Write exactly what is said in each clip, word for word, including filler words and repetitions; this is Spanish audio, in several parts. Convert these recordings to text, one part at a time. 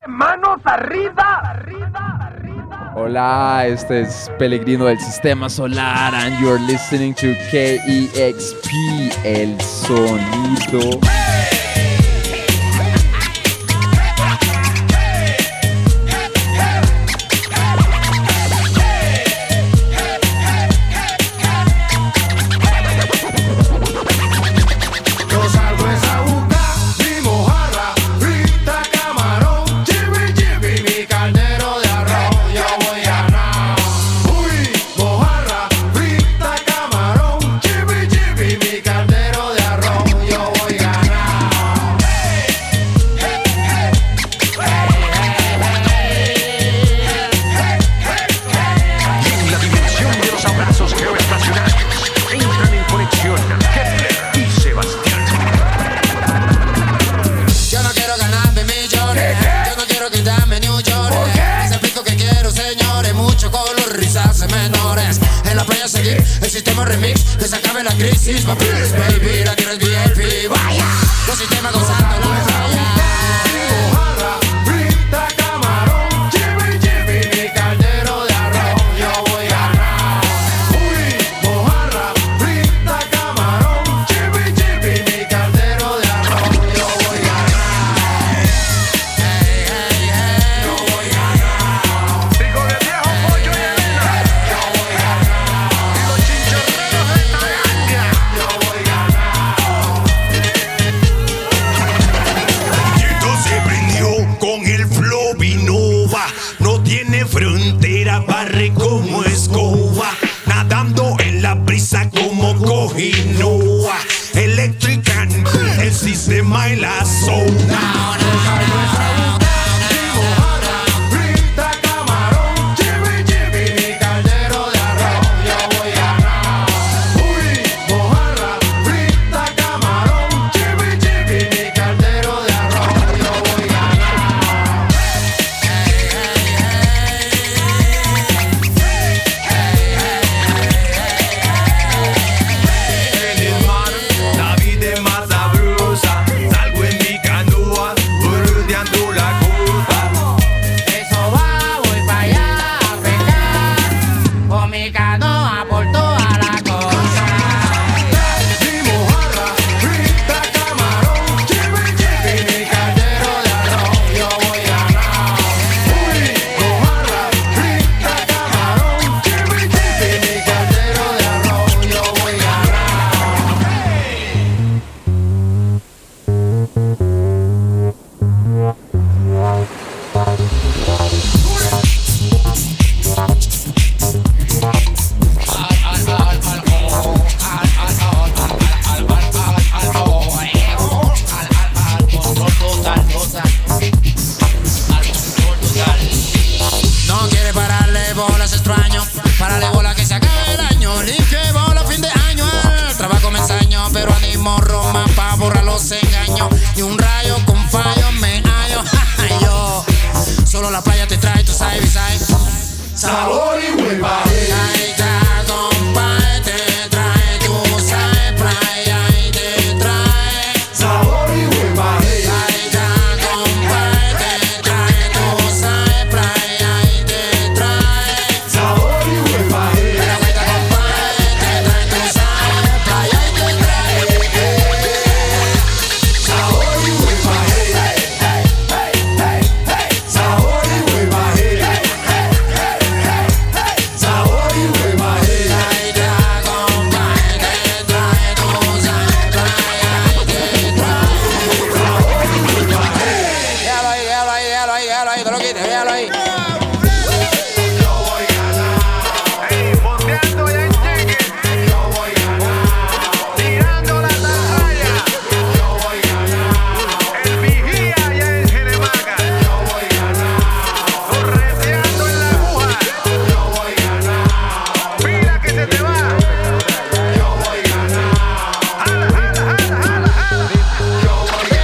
Manos arriba, arriba, arriba. Hola, este es Pellegrino del Sistema Solar and you're listening to K E X P, el sonido. El sistema remix, que se acabe la crisis. Papiles, baby, la tierra es V I P. Vaya, los sistemas gozando la falla. Mojarra, frita, camarón, chibi, chibi, mi caldero de arroz, yo voy a ganar. Uy, mojarra, frita, camarón, chibi, chibi, mi caldero de arroz, yo voy a ganar. Hey, hey, hey, yo voy a ganar. Digo de viejo, pollo y arena. Yo voy a ganar. Con el flow Vinova, no tiene frontera, barre como escoba, nadando en la brisa como Cojinoa, eléctrica, el sistema y la zona. Sabor y hueva. Ahí está, compadre, te trae, tú sabes, playa y te trae. Sabor y hueva. Ahí está, compadre, te trae, tú sabes, playa y te trae. Sabor y hueva. La vuelta, compadre, te trae, tú sabes, playa y te trae. Sabor y hueva. Sabor y hueva. Sabor y hueva, ahí está, compadre, te trae, tú sabes, playa y te trae. Sabor y hueva, déjalo ahí, déjalo ahí, déjalo ahí, déjalo ahí, te lo quites, déjalo ahí. Yo voy a ganar. Ey, ponteando ya en cheque. Yo voy a ganar. Tirando la tarraya. Yo voy a ganar. El vigía ya en Genemaca. Yo voy a ganar. Correteando en la aguja. Yo voy a ganar. Mira que se te va. Yo voy a ganar. Jala, jala, jala, jala, jala. Yo voy a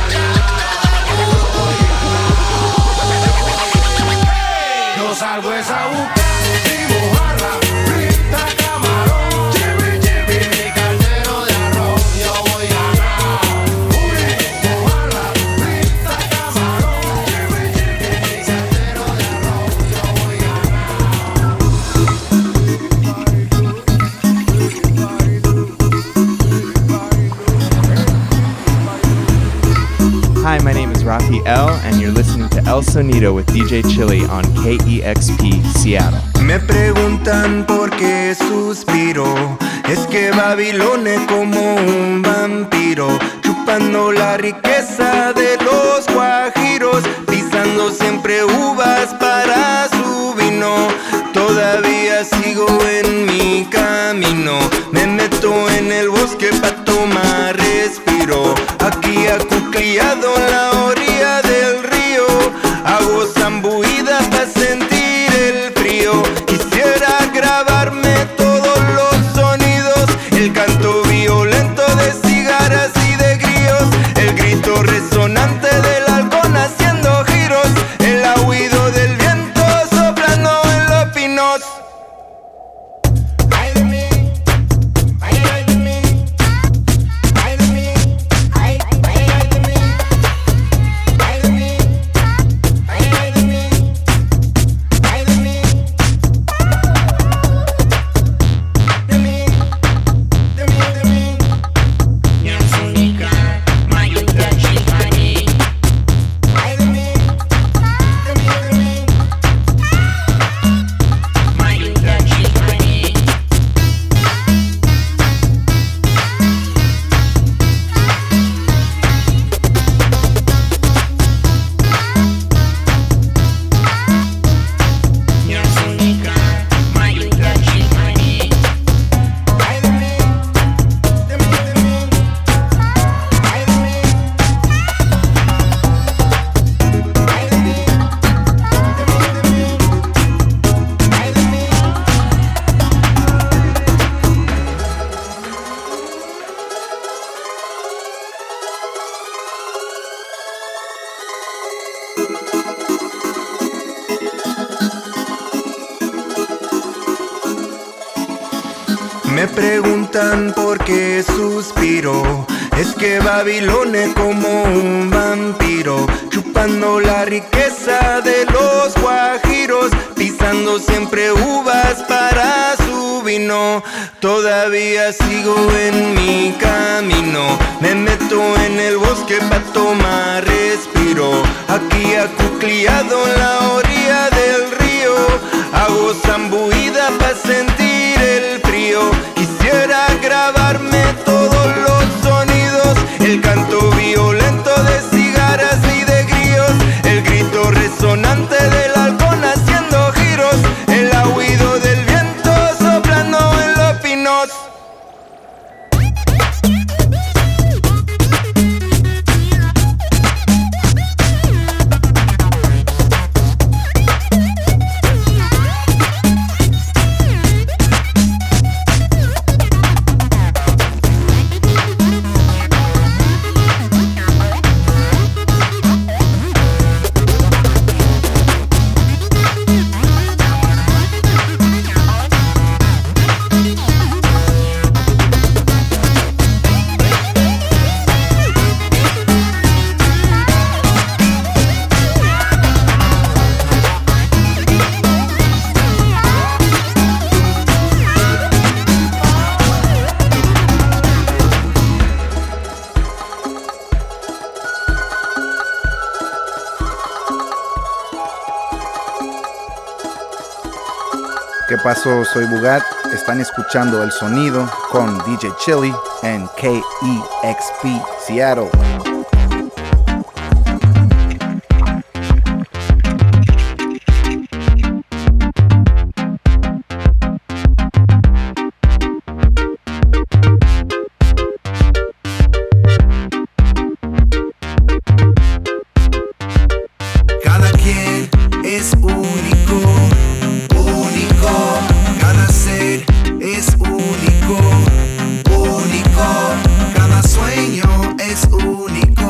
ganar. Yo salgo esa busca y mojarra, frita, camarón, chibi, chibi, mi caldero de arroz, yo voy a ganar. Uy, mojarra, frita, camarón, chibi, chibi, mi L, and you're listening to El Sonido with D J Chili on K E X P Seattle. Me preguntan por qué suspiro. Es que Babilón es como un vampiro, chupando la riqueza de los guajiros, pisando siempre uvas para su vino. Todavía sigo en mi camino, me meto en el bosque pa' tomar respiro. Aquí acucliado en la orilla del río, hago zambuida pa' sentir el frío. Quisiera grabarme todos los sonidos, el canto violento de cigarras y de grillos, el grito resonante del halcón haciendo giros, el aullido del viento soplando en los pinos. Ay de mí, ay, ay de mí, ay de mí, ay, ay, ay de mí, ay de mí, ay, ay de mí, ay de mí, de mí, de mí, de mí. Nyasonika, mayuta chipani. Ay de mí, de mí, de mí. Mayuta chipani. Nyasonika, mayuta chipani. Ay de mí, de mí, de mí. Ay de mí, ay de mí, de mí, de mí. Ay de mí. Me preguntan por qué suspiro. Es que Babilón es como un vampiro, chupando la riqueza de los guajiros, pisando siempre uvas para su vino. Todavía sigo en mi camino, me meto en el bosque pa' tomar respiro. Aquí acucliado en la orilla del río, hago zambuida pa' sentir el frío. Quisiera grabarme todos los sonidos, el canto violento de cigarras y de grillos, el grito resonante del halcón haciendo giros, el aullido del viento soplando en los pinos. ¿Qué pasó? Soy Bugat. Están escuchando El Sonido con D J Chili en K E X P Seattle. Cada quien es único, único. Cada ser es único, único. Cada sueño es único,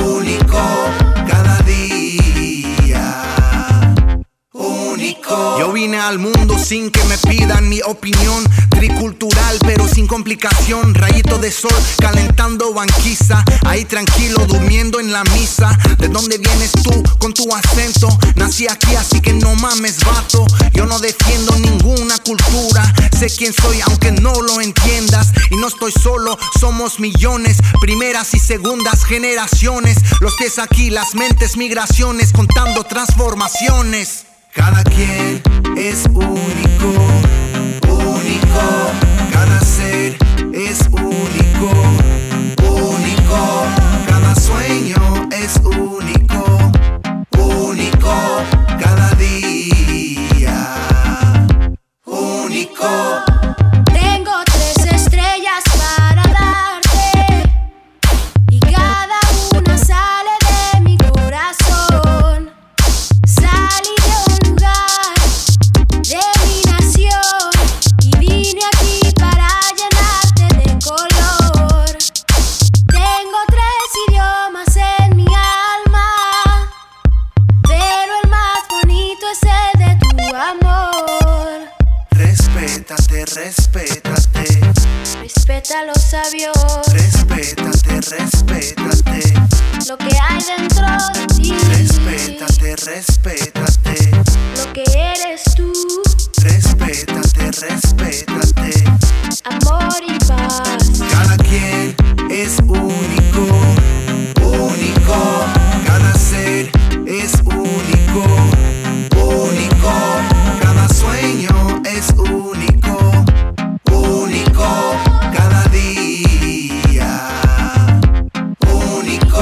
único. Cada día único. Yo vine al mundo sin que me pidan mi opinión. Tricultural pero sin complicación. Rayito de sol calentando banquiza. Ahí tranquilo durmiendo en la misa. ¿De dónde vienes tú con tu acento? Nací aquí así que no mames vato. Yo no defiendo ninguna cultura. Sé quién soy aunque no lo entiendas. Y no estoy solo, somos millones. Primeras y segundas generaciones. Los pies aquí, las mentes migraciones. Contando transformaciones. Cada quien es único, único. Cada ser es único, único. Cada sueño es único, único. Cada día, único. Tengo tres estrellas para darte y cada una sale de mi corazón. Salí de un lugar de mi nación y vine aquí para llenarte de color. Tengo tres idiomas en mi alma, pero el más bonito es el de tu amor. Respétate, respétate, Respeta los sabios, respétate, respétate, lo que hay dentro de ti. respétate, respétate, Lo que eres tú, respétate, respétate. amor y paz. Cada quien es único, único. Cada ser es único, único. Cada sueño es único, único. Cada día, único.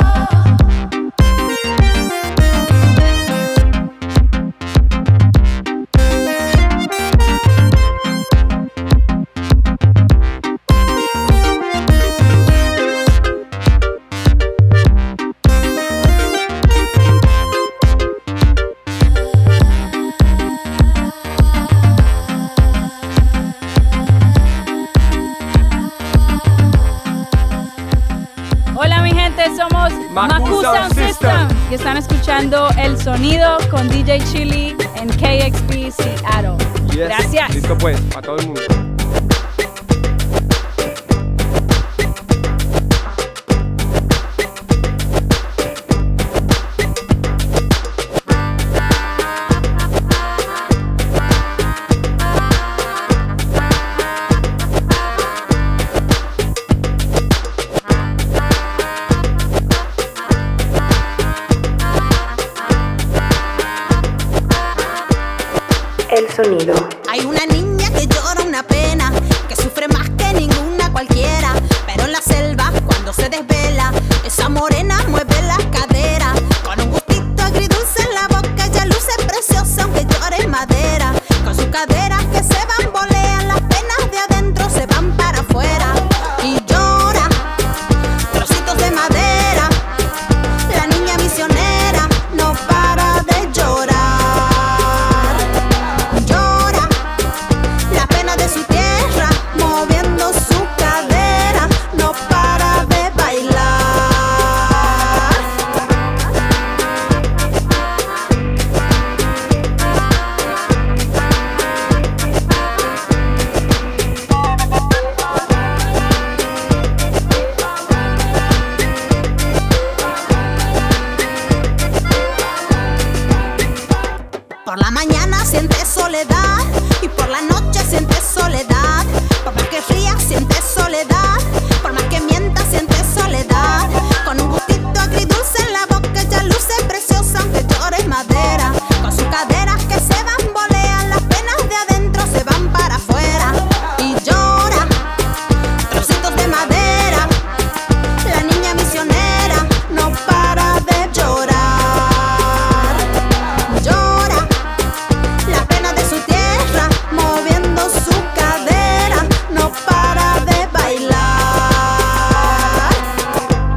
Hola mi gente, somos Maku Sound System y están escuchando El Sonido con D J Chili en K X P Seattle. Yes. Gracias. Listo pues, para todo el mundo. El sonido. Hay una niña que llora una pena, que sufre más que ninguna cualquiera. Pero en la selva, cuando se desvela, esa morena mueve las caderas. Con un gustito agridulce en la boca, ella luce preciosa aunque llore en madera. Con sus caderas que se bambolean, las penas de adentro se van para afuera. Y llora, trocitos de madera. La niña misionera no para de llorar. Por la mañana sientes soledad y por la noche sientes soledad. Por más que fría sientes soledad, por más que mienta sientes soledad. Con un gustito agridulce en la boca ella luce preciosa aunque llore en madera. Con sus caderas que se bambolean, las penas de adentro se van para afuera. Y llora, trocitos de madera. La niña misionera no para de llorar. Llora la pena de su tierra, moviendo su cadera, no para de bailar.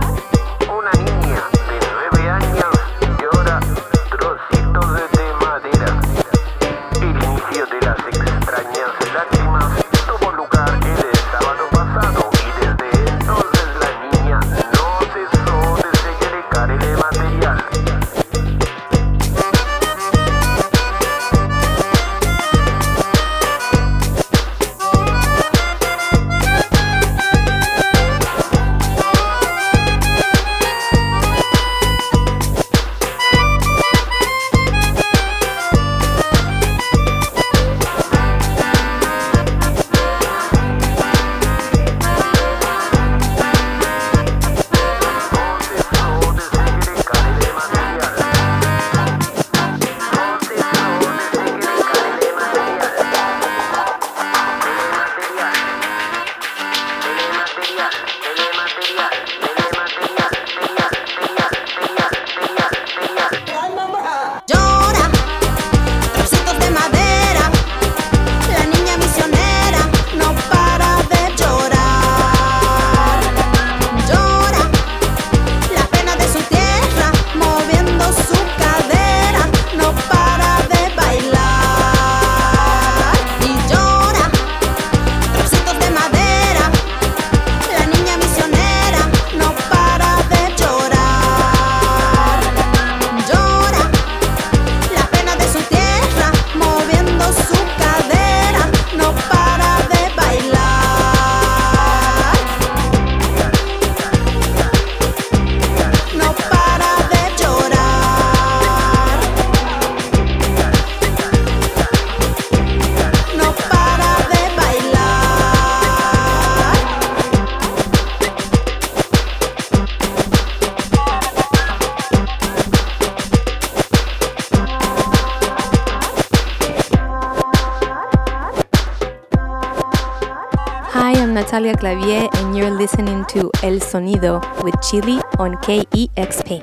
Natalia Clavier, and you're listening to El Sonido with Chili on K E X P.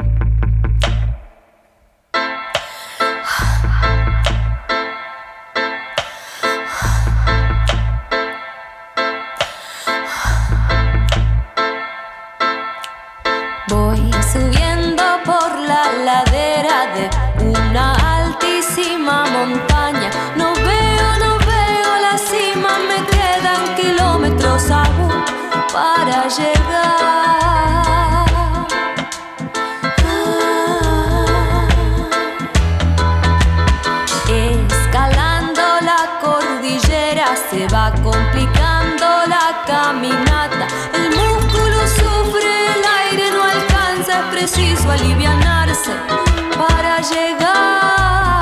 Voy subiendo por la ladera de una altísima montaña. No veo, no veo la cima, me quedan kilómetros aún para llegar. Ah. Escalando la cordillera se va complicando la caminata. El músculo sufre, el aire no alcanza, es preciso alivianarse para llegar.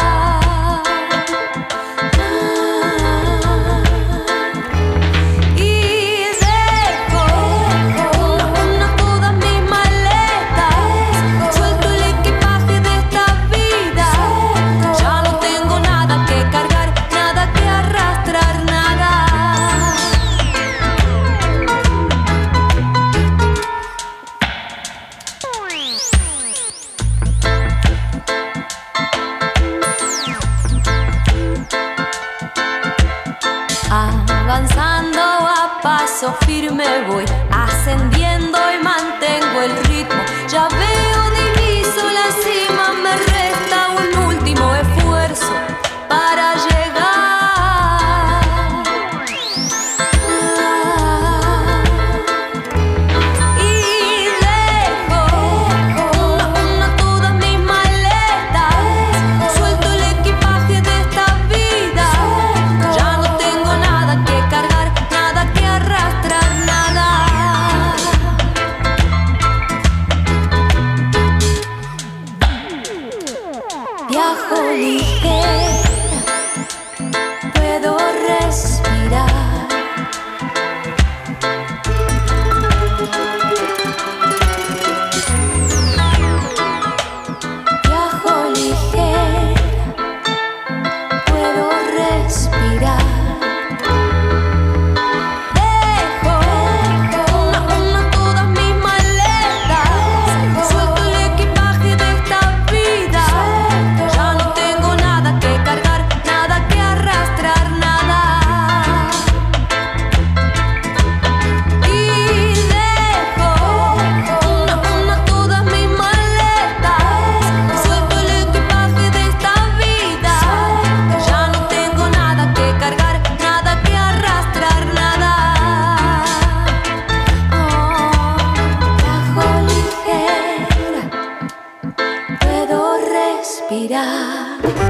Avanzando a paso firme voy, ascendiendo y mantengo el ritmo. Ya veo, diviso la cima, me resta un último esfuerzo para llegar. Ah, y dejo una, una todas mis maletas, suelto el equipaje de esta vida. Ya no tengo nada que cargar, nada que arrastrar, nada. Viajo ligera, puedo respirar. Viajo ligera, puedo respirar. Dejo una, una todas mis maletas, suelto el equipaje de esta vida. Ya no tengo nada que cargar, nada que arrastrar, nada. Y dejo una, una todas mis maletas, suelto el equipaje de esta vida. Ya no tengo nada que cargar, nada que arrastrar, nada. Oh, viajo ligera, puedo respirar.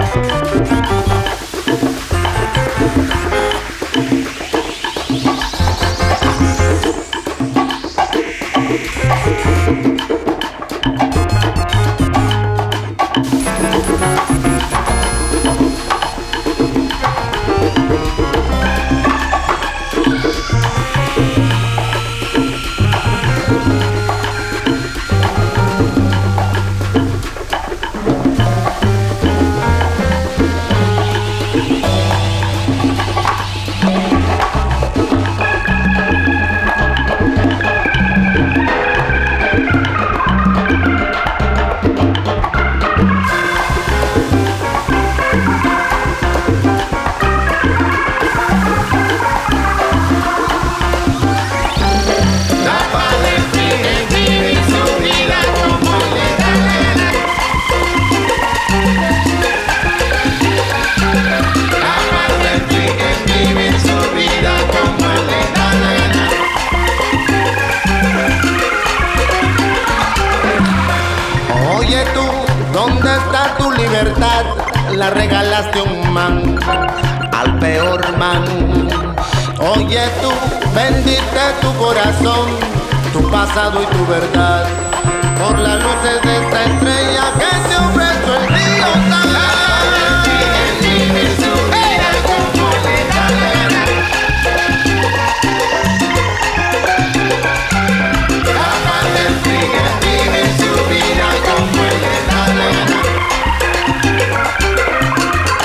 Oye tú, ¿dónde está tu libertad? La regalaste a un man, al peor man. Oye tú, vendiste tu corazón, tu pasado y tu verdad, por las luces de esta estrella que te ofreció el río San.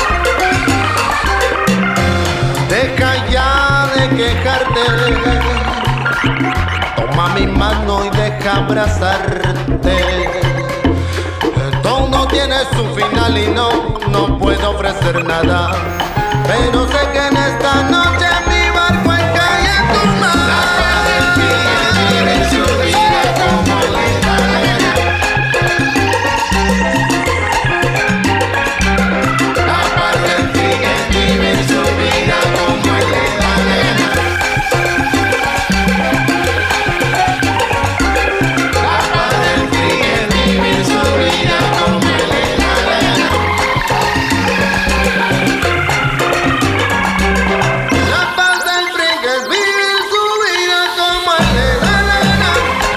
Deja ya de quejarte, mi mano y deja abrazarte. Todo tiene su final y no, no puedo ofrecer nada. Pero sé que en esta noche mi barco encae en tu mar. Vive su vida como le da la gana. La paz del tigre vive su vida como le da la gana. La paz del tigre vive su vida como le da la gana. La paz del tigre vive su vida como le da la gana.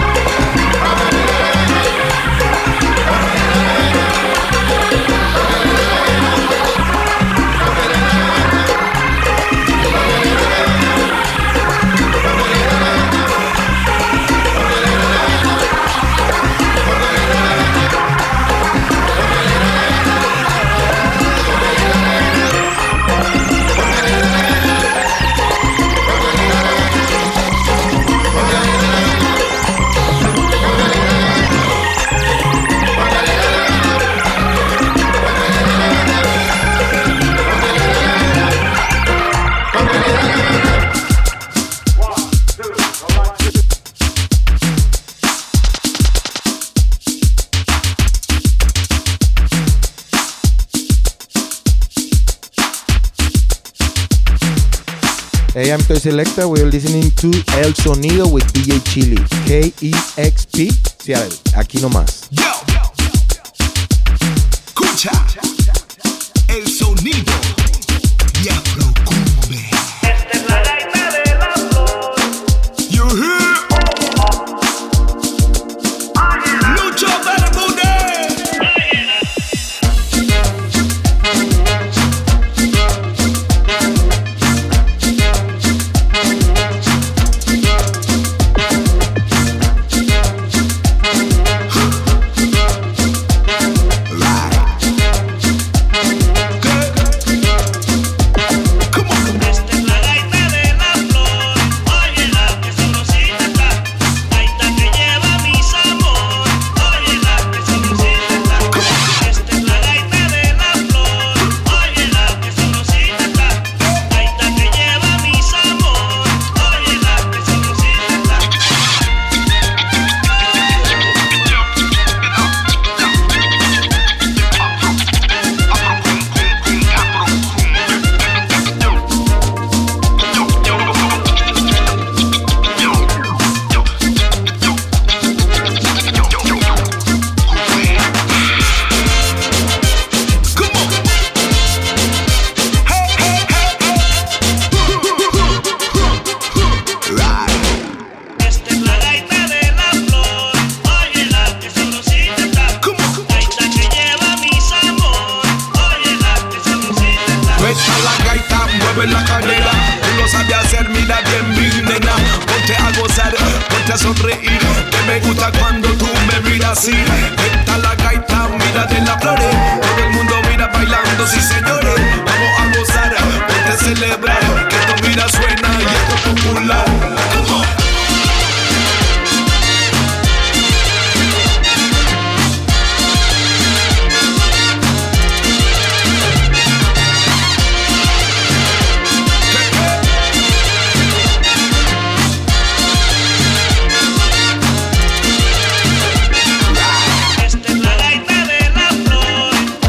Hey, I'm Toy Selecta. We're listening to El Sonido with D J Chili. K E X P, Seattle. Aquí nomás. Yo, escucha El Sonido y Afrocumbe. Esta es la gaita de la flor. You hear? Lucho Bermúdez. Esta es la gaita de la flor.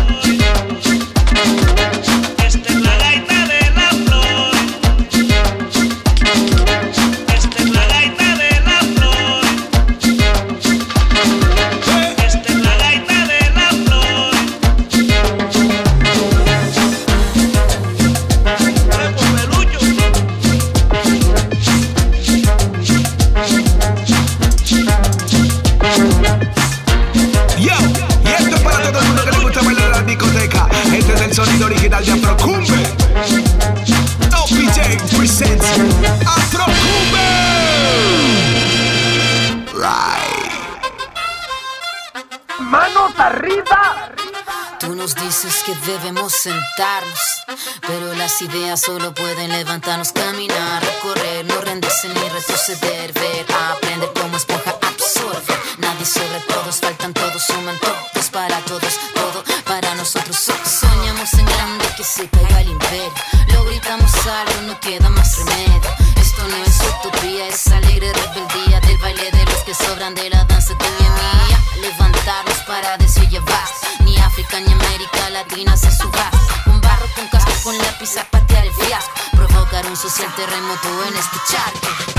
dices que debemos sentarnos, pero las ideas solo pueden levantarnos, caminar, recorrer, no rendirse ni retroceder, ver, aprender como esponja, absorber. Nadie sobre todos, faltan todos, suman todos para todos, todo para nosotros. Soñamos en grande que se caiga el imperio, lo gritamos algo, no queda más remedio. Esto no es utopía, es alegre rebeldía del baile de los que sobran, de la danza tuya y mía. Levantarnos para decir ya basta, ni África ni América Latina se suba. Con barro, con casco, con lápiz a patear el fiasco, provocar un social terremoto en este charco.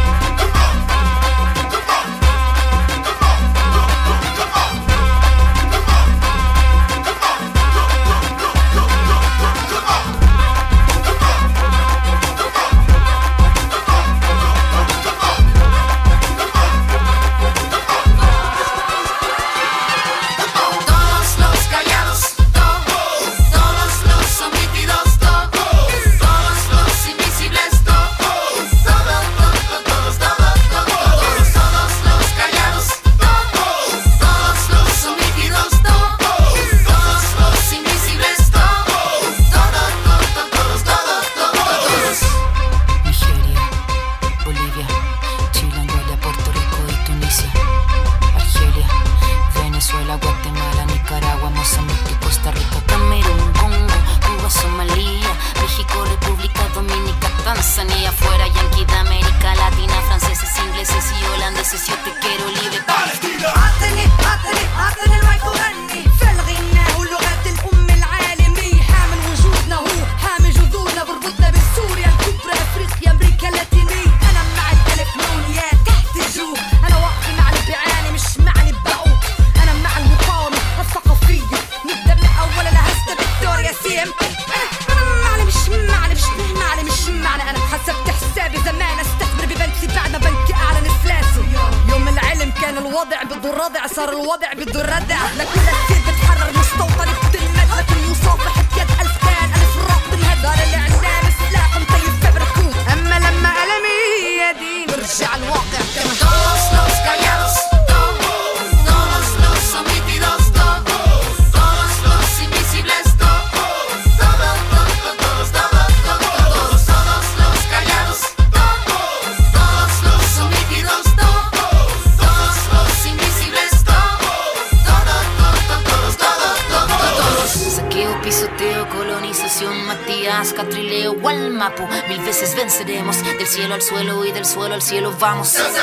Del cielo al suelo y del suelo al cielo vamos. Caballito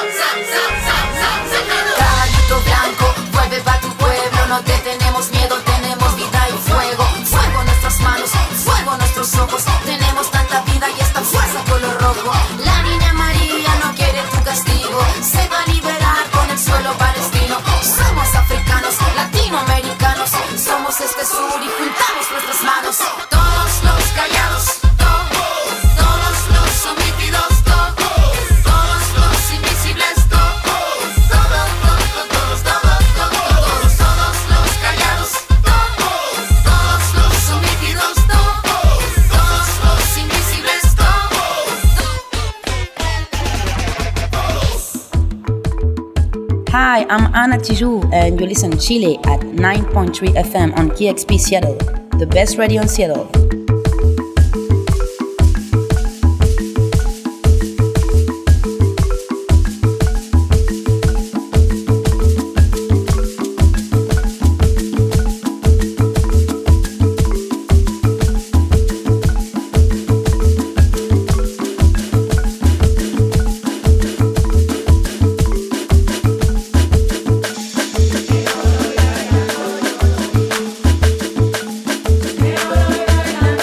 blanco, vuelve pa' tu pueblo. No te tenemos miedo, tenemos vida y fuego. Fuego en nuestras manos, fuego en nuestros ojos. Tenemos tanta vida y esta fuerza color rojo. La niña María no quiere tu castigo, se va a liberar con el suelo palestino. Somos africanos, latinoamericanos, somos este sur y juntamos nuestras manos. Todos los callados, Hi, I'm Anna Tijoux, and you listen to Chile at nine point three F M on K X P Seattle, the best radio in Seattle. Quiero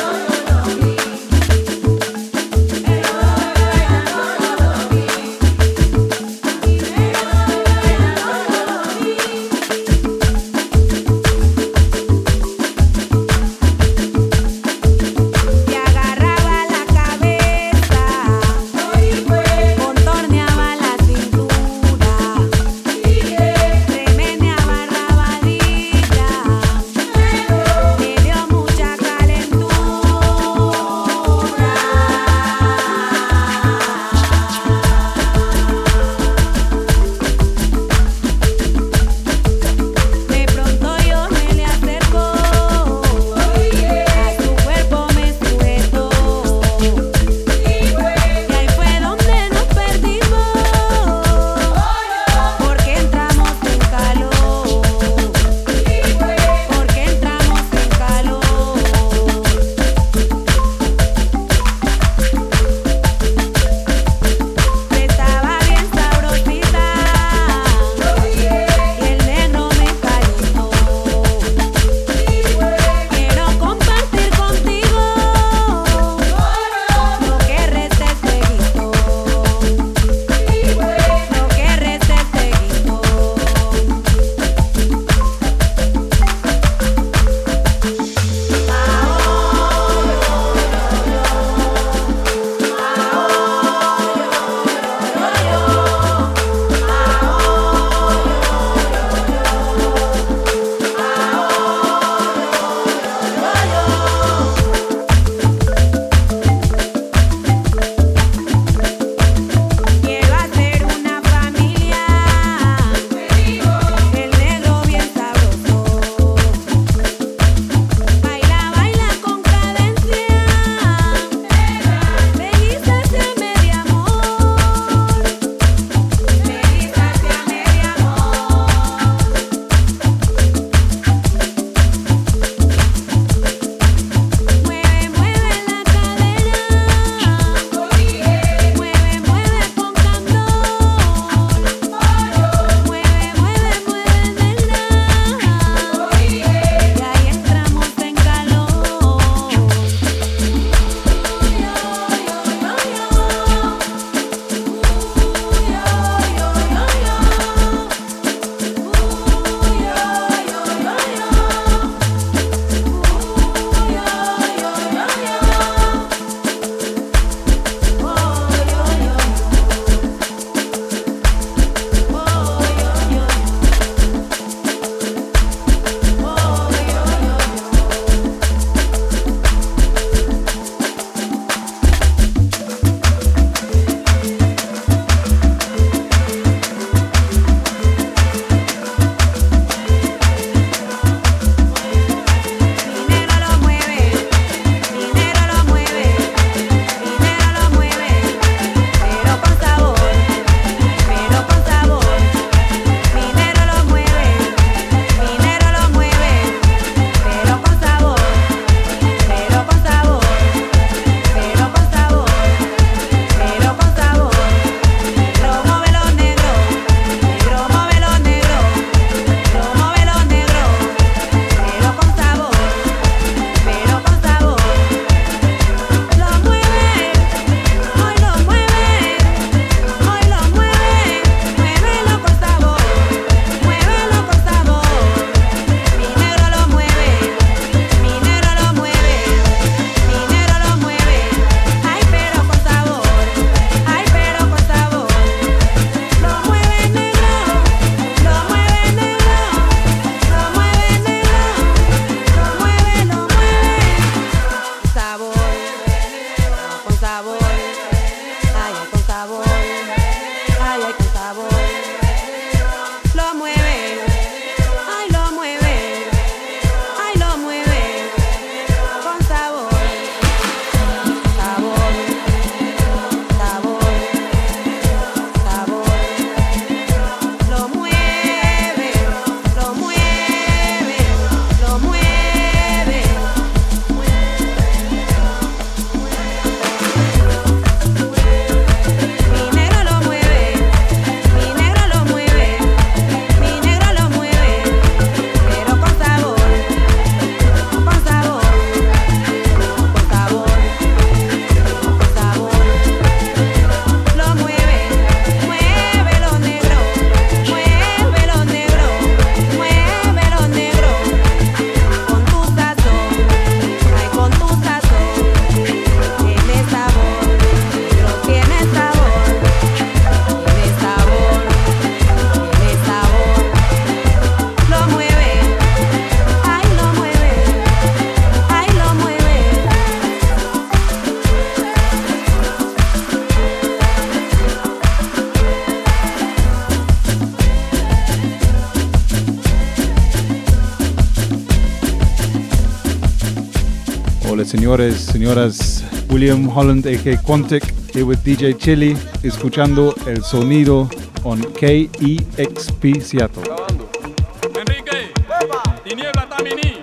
Hola señores, señoras, William Holland aka Quantic here with D J Chili, escuchando El Sonido on K E X P Seattle. Enrique, Tiniebla Tamini.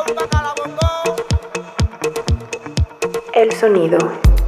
El Sonido.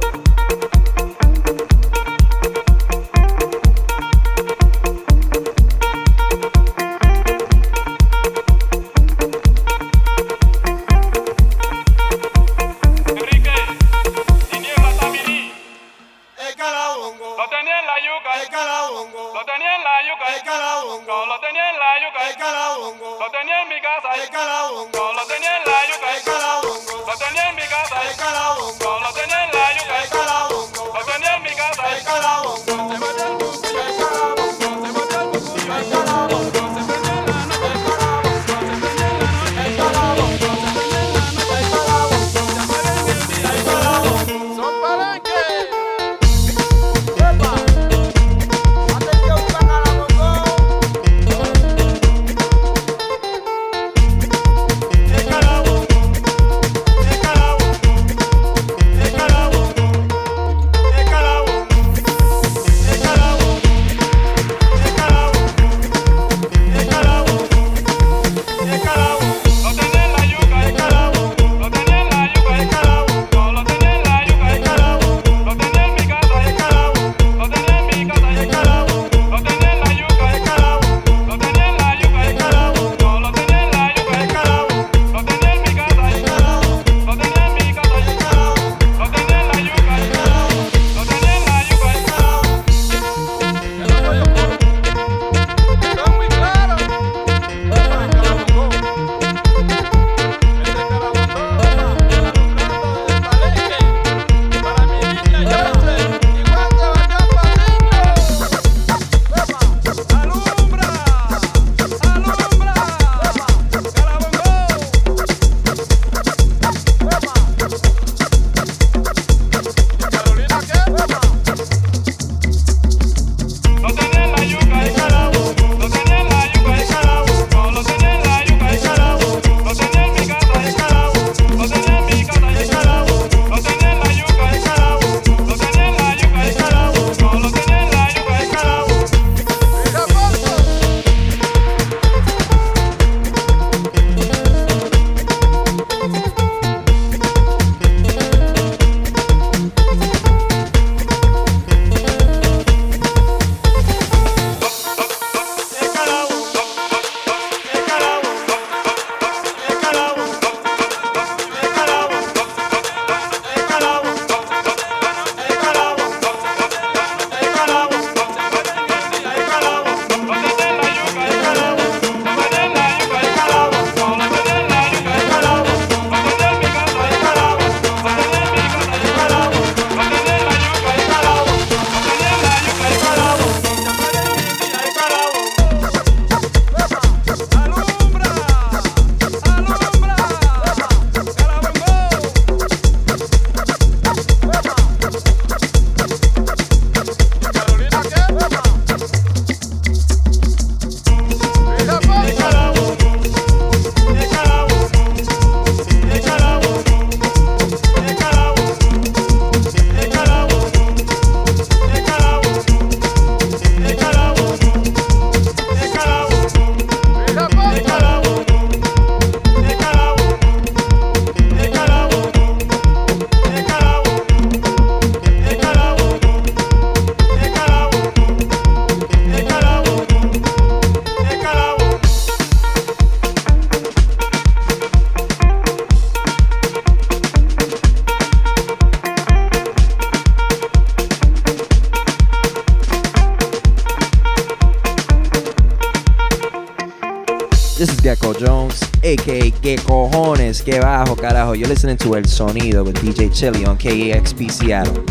This is Gecko Jones, aka Que Cojones, Que Bajo, Carajo. You're listening to El Sonido with D J Chili on K E X P Seattle.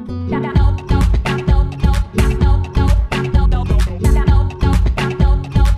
No, no, no, no, no, no, no, no, no, no, no, no, no, no, no,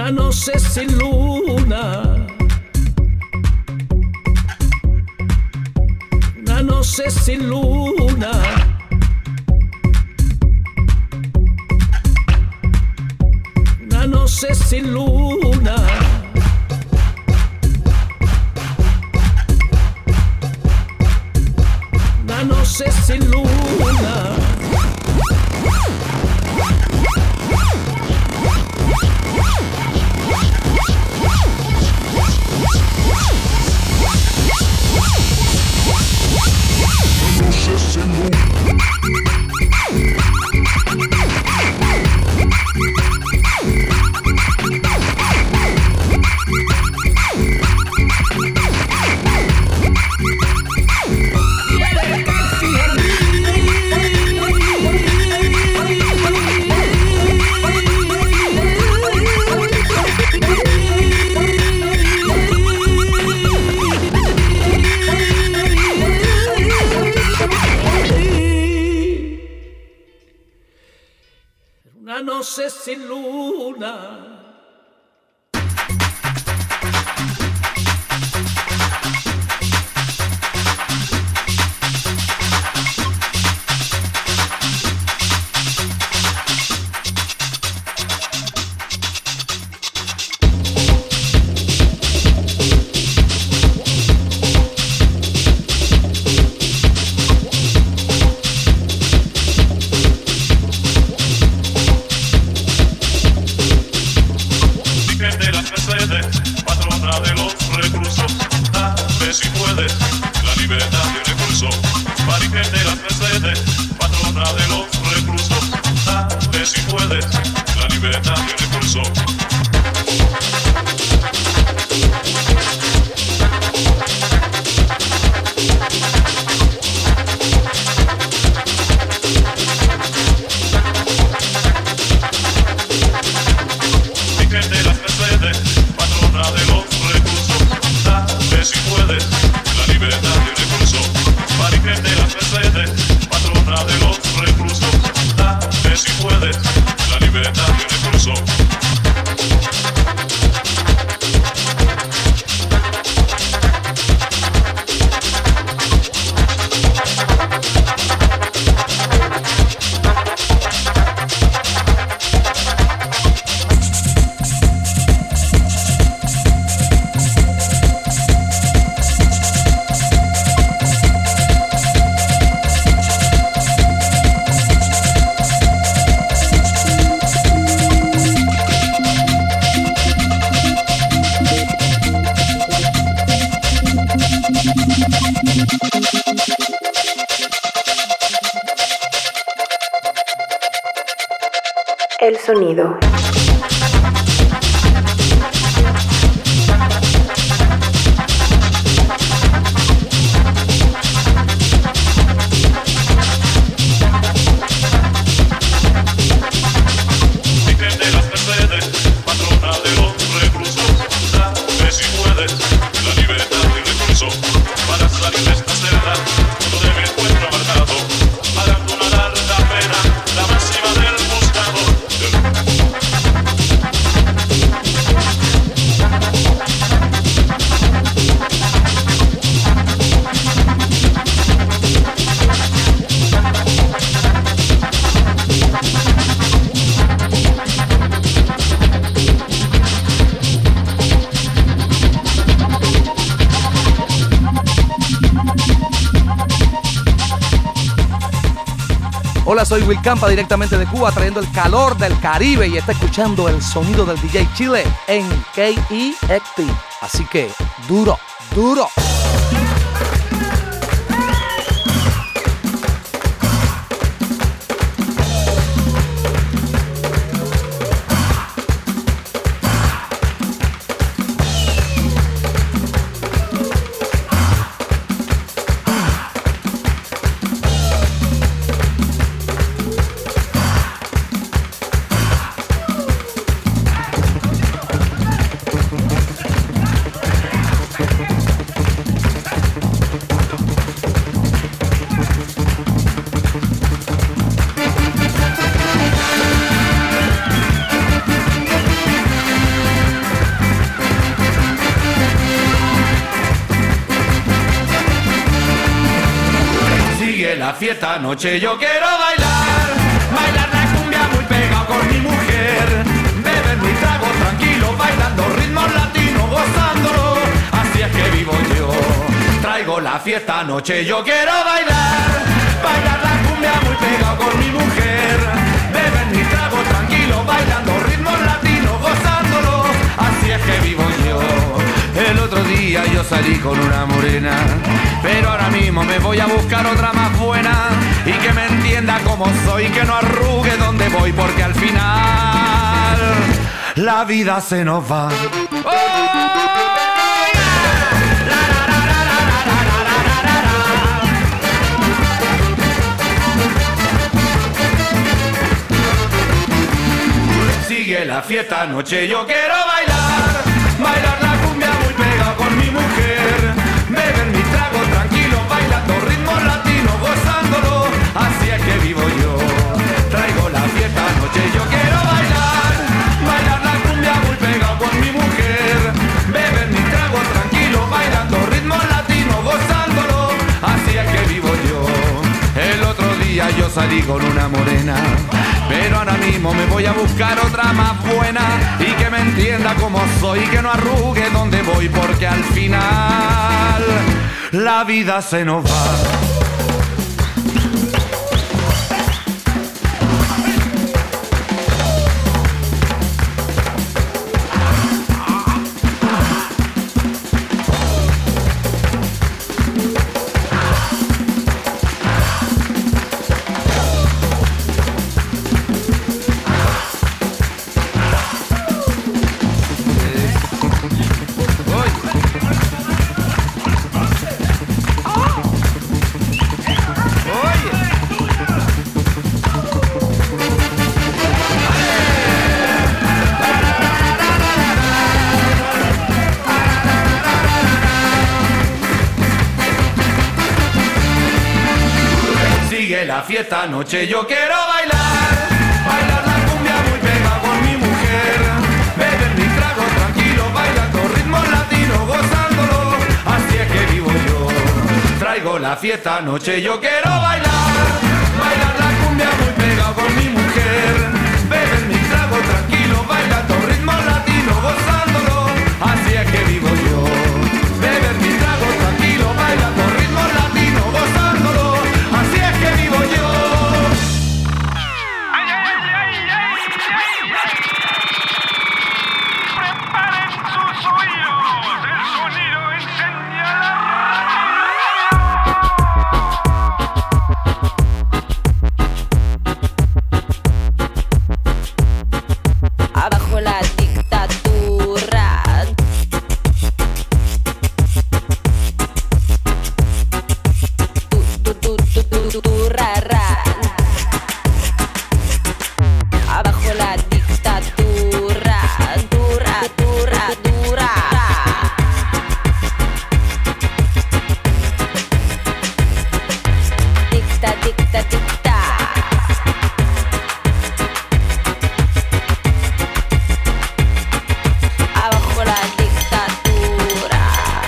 Una noche sin luna, una noche sin luna, una noche sin luna, una noche sin luna. Una noche sin luna. Patrona de los reclusos, dame si puedes, la libertad tiene curso. Mariquén de las Mercedes, patrona de los reclusos, dame si puedes, la libertad tiene curso. Mariquén de las Mercedes, patrona de los reclusos, dame si puedes, la libertad tiene curso. Mariquén de las Mercedes, patrona de los reclusos, dame si puedes, la libertad tiene curso. El sonido. Mariquén de las Mercedes, patrona de los reclusos, dame si puedes, la libertad tiene curso. Para salir de esta celda, todo me encuentro amargado, pagando una larga pena, la máxima del buscador. Hola, soy Will Campa directamente de Cuba trayendo el calor del Caribe y está escuchando el sonido del D J Chile en K E X P. Así que duro, duro. fiesta anoche yo quiero bailar, bailar la cumbia muy pegado con mi mujer, beber mi trago tranquilo, bailando ritmos latinos, gozándolo, así es que vivo yo. Traigo la fiesta anoche yo quiero bailar, bailar la cumbia muy pegado con mi mujer, beber mi trago tranquilo, bailando ritmos latinos, gozándolo, así es que vivo yo. El otro día yo salí con una morena, pero ahora mismo me voy a buscar otra más buena y que me entienda como soy, que no arrugue donde voy, porque al final la vida se nos va. Sigue la fiesta anoche yo quiero bailar, bailar la cumbia muy pegado con mi mujer, beber mi trago tranquilo, bailando ritmos latinos, gozándolo, así es que vivo yo. Traigo la fiesta anoche yo quiero bailar, bailar la cumbia muy pegado con mi mujer, beber mi trago tranquilo, bailando ritmos latinos, gozándolo, así es que vivo yo. El otro día yo salí con una morena, pero ahora mismo me voy a buscar otra más buena y que me entienda como soy, que no arrugue donde voy, porque al final la vida se nos va. La fiesta anoche yo quiero bailar, bailar la cumbia muy pegado con mi mujer, beber mi trago tranquilo, bailando ritmos latinos, gozándolo, así es que vivo yo. Traigo la fiesta anoche yo quiero bailar, bailar la cumbia muy pegado con mi mujer, beber mi trago tranquilo, bailando ritmos latinos, gozándolo, así es que vivo yo. Beber mi trago tranquilo, bailando ritmos latinos, gozándolo, así es que vivo yo. Ay, ay, ay, ay, ay, ay. Preparen sus oídos, el sonido incendia la. Abajo la dictadura. Tu, tu, tu, tu, tu, tu, ra, ra. Abajo la dictadura. Dura, dura, dura. Dicta, dicta, dicta. Abajo la dictadura.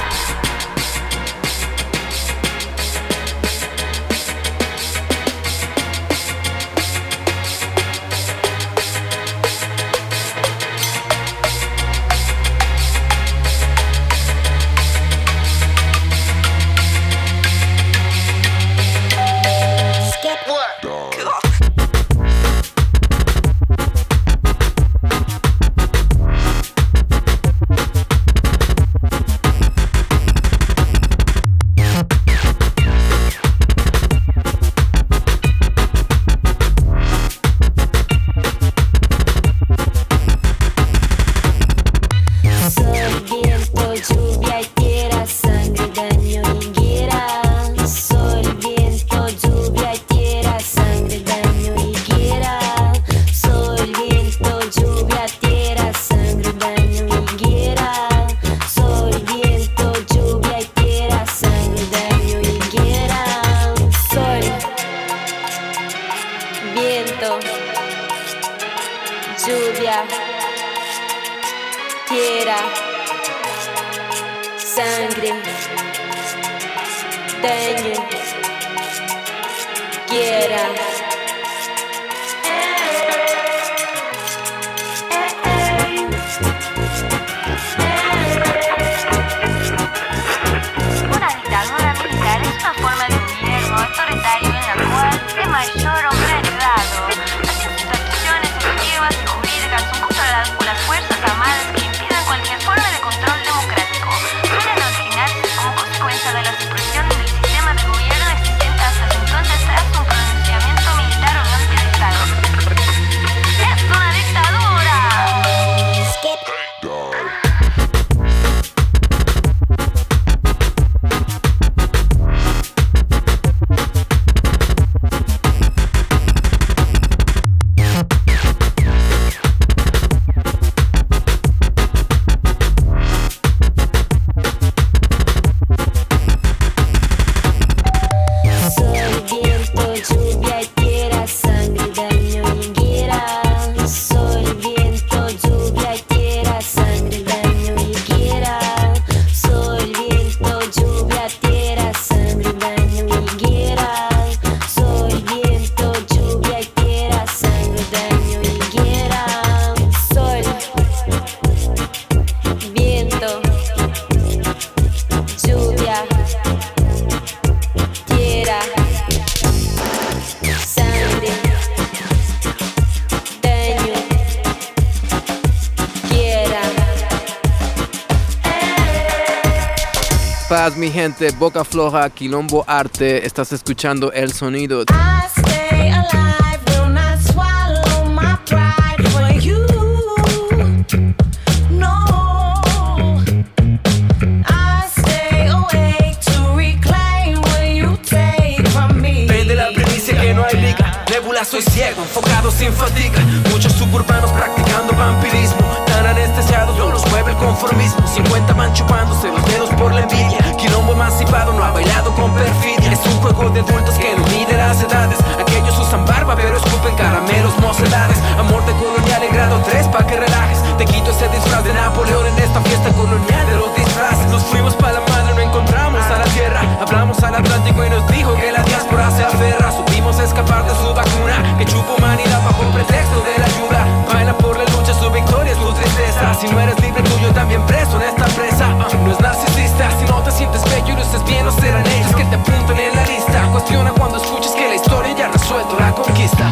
Skip Sol, viento, lluvia y tierra, sangre, daño y guerra. Sol, viento, lluvia y tierra, sangre, daño y guerra. Sol, viento, lluvia, tierra, sangre, daño y guerra. Sol, viento, lluvia y tierra, sangre, daño y guerra. Sol, viento, lluvia, tierra, sangre, daño quiera. Una dictadura militar es una forma de gobierno autoritario en la cual el mayor hombre ayudado hacia situaciones efectivas y jurídicas son controladas por las fuerzas armadas que impidan cualquier forma de control democrático. Suelen originarse como consecuencia de la supresión del sistema de gobierno existente hasta entonces tras un pronunciamiento militar o golpe de Estado. ¡Es una dictadura! Skip. Paz, mi gente, Boca Floja, Quilombo Arte, estás escuchando El Sonido. I stay alive, will not swallow my pride for you. No, I stay awake to reclaim what you take from me. Vende la primicia que no hay liga. Nebula, soy ciego, enfocado sin fatiga. Muchos suburbanos practicando vampirismo. Tan anestesiados, no los mueve el conformismo. cincuenta van chupándose los dedos por la envidia. Quilombo emancipado no ha bailado con perfidia. Es un juego de adultos que no mide las edades. Aquellos usan barba pero escupen caramelos, mocedades. Amor de colonial en grado tres pa' que relajes. Te quito ese disfraz de Napoleón en esta fiesta colonial de los disfraces. Nos fuimos pa' la madre, no encontramos a la tierra. Hablamos al Atlántico y nos dijo que la diáspora se aferra. Supimos escapar de su vacuna que chupa humanidad bajo pretexto de la ayuda. Baila por la lucha, su victoria es su tristeza. Si no eres libre, tuyo también preso en esta presa. uh, No es narcisista, si no te sientes bello y luces bien, no serán ellos que te apunten en la lista. Cuestiona cuando escuches que la historia ya ha resuelto la conquista.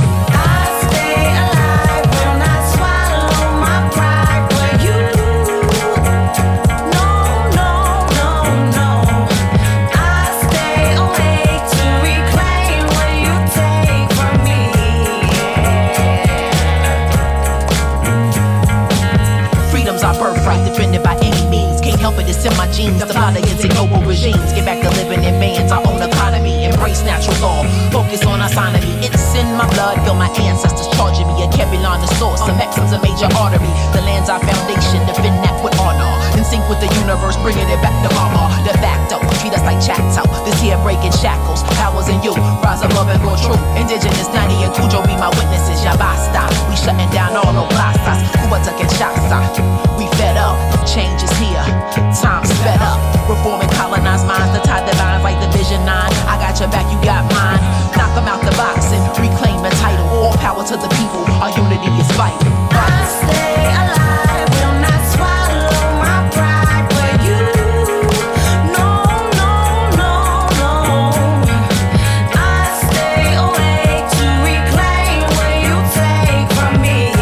Defended by any means, can't help it, it's in my genes to plot against ignoble regimes, get back to living in bands, our own economy, embrace natural law, focus on autonomy, it's in my blood, feel my ancestors charging me, a Kevlar the source, some X's a major artery, the land's our foundation, defend that with honor, in sync with the universe, bringing it back to mama, de facto, treat us like Chateau, this here breaking shackles, powers in you, rise above and go true, indigenous, Nani and Cujo be my witnesses, ya basta, we shutting down all no plazas, Cubata que Chaza, we fed up, change is here, time sped up, reform and colonize minds, the tide divines like the Vision nine, I got your back, you got mine, knock them out the box and reclaim the title, all power to the people, our unity is vital. I stay alive, will not swallow my pride for you. No, no, no, no. I stay awake to reclaim what you take from me.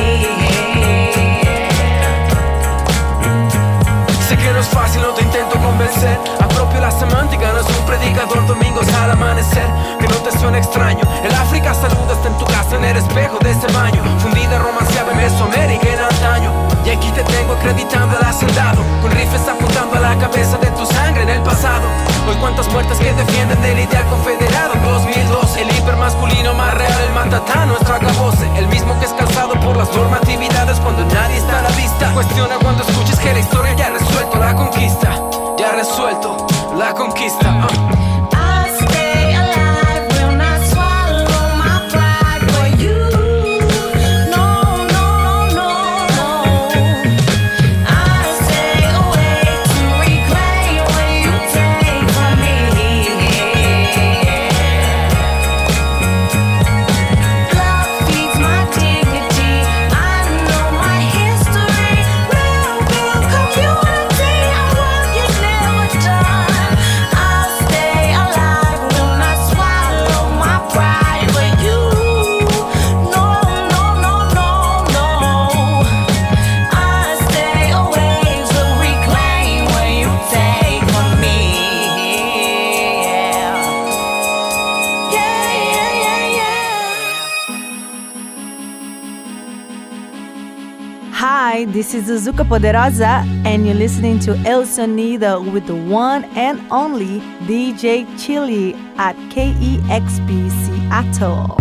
Sé que no es fácil, no te intento convencer. Apropio la semántica, no es un predicador domingos al amanecer. Que no te suene extraño. El África saluda hasta en tu casa en el espejo de ese baño. Fundida, romanceada en Mesoamérica en antaño. Y aquí te tengo acreditando al hacendado, con rifles apuntando a la cabeza de tu sangre en el pasado. Hoy cuántas muertes que defienden del ideal confederado. dos mil dos, el hipermasculino más real, el matatán, nuestro acabose. El mismo que es calzado por las normatividades cuando nadie está a la vista. Cuestiona cuando escuches que la historia ya ha resuelto la conquista. Ya ha resuelto la conquista. uh. I stay alive, will not swallow my pride for you. No, no, no, no. I stay awake to reclaim what you take from me. Hi, this is Zuzuka Poderosa, and you're listening to El Sonido with the one and only D J Chili at K E X P Seattle.